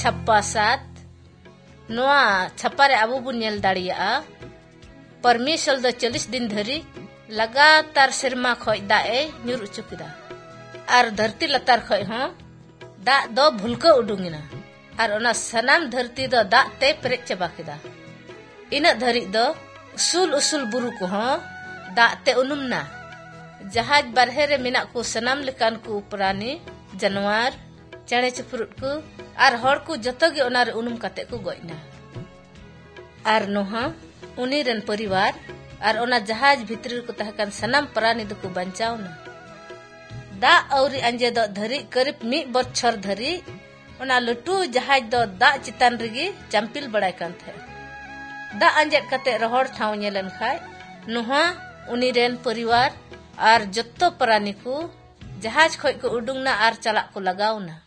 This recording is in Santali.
छप्पा 7 नोआ छप्पा रे अबो बुन नेल दाड़िया परमेश्वर दो 40 दिन धरी लगातार सिरमा खोय दाए ᱧᱩᱨ उचु किदा आर धरती लतार खोय हो दा दो भुलको उडुंगिना आर ओना सनाम धरती दो दा ते पेरेज चबा किदा इना धरी दो उसूल बुरु को हो दा ते उनुमना जहाज बारहे रे मिना को सनाम लेकान को प्राणी जानवर चेणे चिपरुट को आर हड़ को जतो गे ओना रे उनुम काते को गयना आर नोहा उनी रेन परिवार आर ओना जहाज भितरी को तहकान सनाम प्राणी दो को बंचावना दा औरी अंजे दो धरी करीब 1 बछर धरी ओना लटू जहाज दो दा चितान रेगी चंपिल बड़ाय कान थे दा अंजेट कते रहड़ ठाव नेलन खाय नोहा उनी रेन परिवार आर जत्तो प्राणी को जहाज खोय को उडुंगना आर चला को लगावना